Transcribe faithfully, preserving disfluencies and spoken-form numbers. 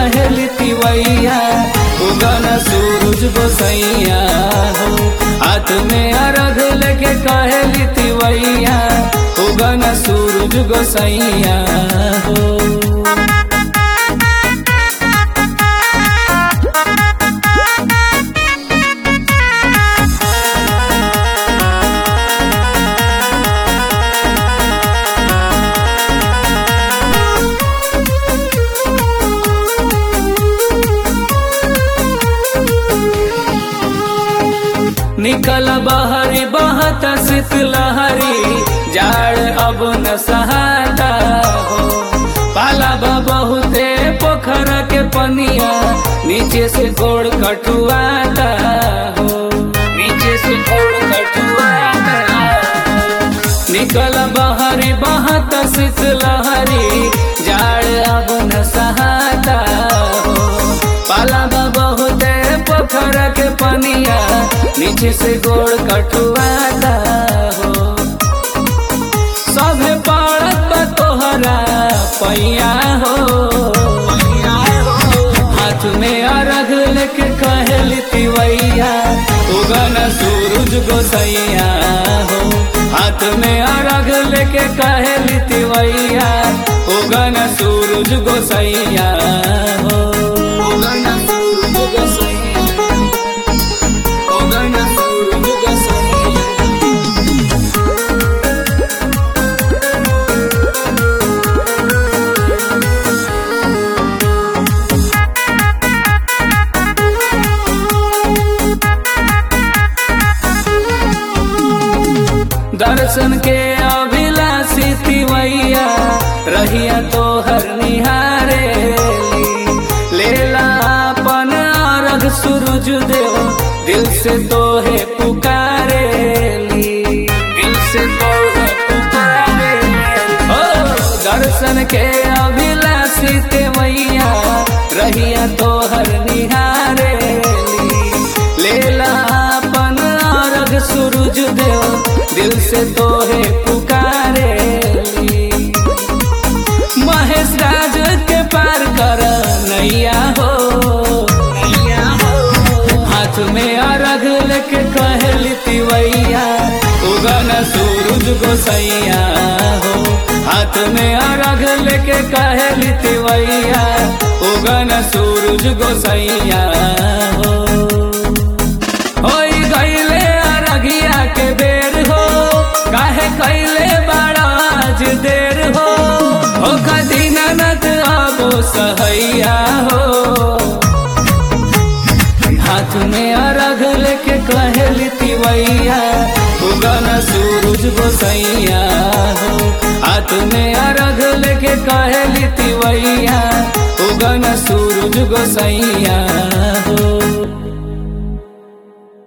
कहली तिवैया उगन सूरज गोसैया हो। हाथ में अर्घ लेके कहली तिवैया उगन सूरज गोसैया हो। निकल बहरी बहत शीतलहरी जाड़ अब न सहाता हो। पाला बहुते पोखर के पनिया नीचे से गोड़ कटुआता हो। नीचे से गोड़ कटुआता हो। निकल बहरी बहत शीतलहरी जाड़ अब न सहाता हो। पाला बहुते पोखर के पनिया नीचे से गोड़ कटुआता हो। सभे पड़त बा तोहरा पैया हो। हाथ में अर्घ लेके कहली तिवैया उगन सूरज गोसैया हो। हाथ में अर्घ लेके कहली तिवैया उगन सूरज गोसैया हो। उगन सूरज गोसैया उगन सूरज गोसैया। दर्शन के अभिलाषी तिवैया रहिया तोहर निहारे लेला अपन अर्घ सूरज देव दिल से तोहे पुकारे ली। दिल से तोहे पुकारे ओ दर्शन के अभिलाषी तिवैया रहिया तोहर निहारे लेला अपन अर्घ सूरज देव दिल से तोहे पुकारे ली। महेश राज के पार कर नैया हो। हाथ में अर्घ लेके कहली तिवैया उगन सूरज गोसैया हो। हाथ में अर्घ लेके कहली तिवैया उगन सूरज गोसैया हो। होई गईले अरघिया के बेर हो काहे कैले बड़ा आज देर हो। हो दीनानाथ अब सहैया हो। हाथ में अर्घ लेके कहली तिवैया उगन सूरज गोसैया हो। हाथ में अर्घ लेके कहली तिवैया उगन सूरज गोसैया।